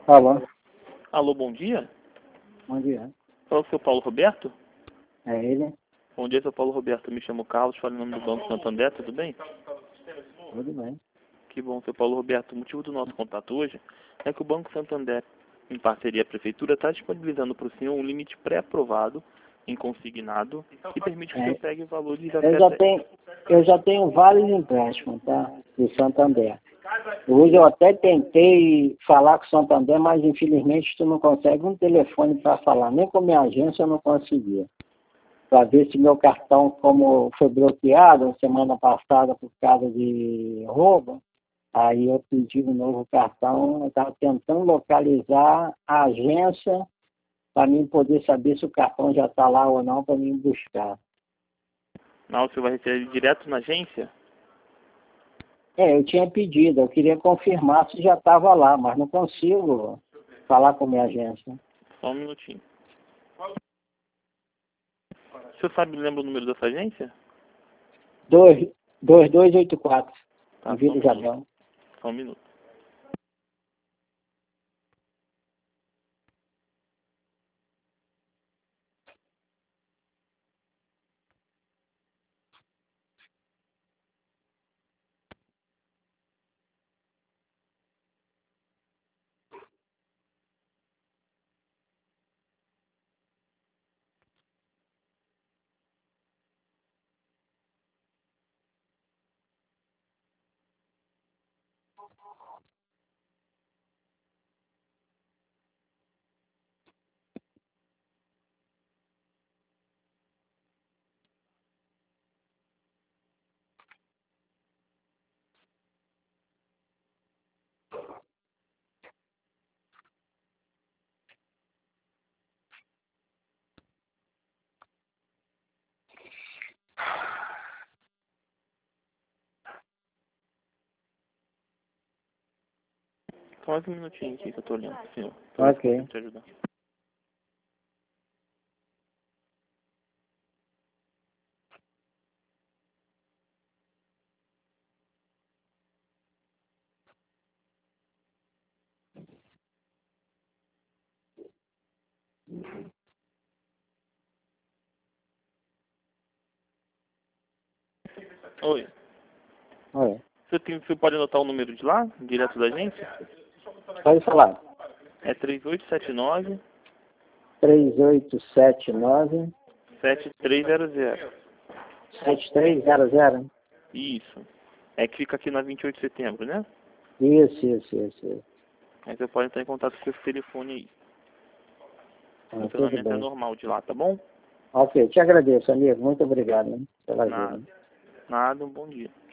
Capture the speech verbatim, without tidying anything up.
Alô, Alô, bom dia. bom dia. Fala o seu Paulo Roberto? É ele? Bom dia, seu Paulo Roberto. Me chamo Carlos, falo em nome do Banco Santander, tudo bem? Tudo bem. Que bom, seu Paulo Roberto. O motivo do nosso contato hoje é que o Banco Santander, em parceria à Prefeitura, está disponibilizando para o senhor um limite pré-aprovado em consignado que permite que o É, senhor pegue valores eu, já até... tenho, eu já tenho vários empréstimos, tá? Do Santander. Hoje eu até tentei falar com o Santander, mas infelizmente tu não consegue um telefone para falar. Nem com a minha agência eu não conseguia. Para ver se meu cartão, como foi bloqueado semana passada por causa de roubo, aí eu pedi um novo cartão. Eu estava tentando localizar a agência para mim poder saber se o cartão já está lá ou não para mim buscar. Não, o senhor vai receber direto na agência? É, eu tinha pedido, eu queria confirmar se já estava lá, mas não consigo falar com a minha agência. Só um minutinho. O senhor sabe, lembra o número dessa agência? dois dois oito quatro, Tá, em só um Vila minuto. Isabel. Só um minuto. Só mais um minutinho aqui que eu tô olhando pro senhor. Pra ver se eu Ok. consigo te ajudar. Oi. Oi. Você, tem, você pode anotar o número de lá, direto da agência? Pode falar. É três oito sete nove, três oito sete nove, sete três zero zero. sete três zero zero. Isso. É que fica aqui na vinte e oito de setembro, né? Isso, isso, isso. isso. Aí você pode entrar em contato com esse telefone aí. O Ah, tudo funcionamento é bem. normal de lá, tá bom? Ok, te agradeço, amigo. Muito obrigado, hein, pela ajuda. Nada. Nada, um bom dia.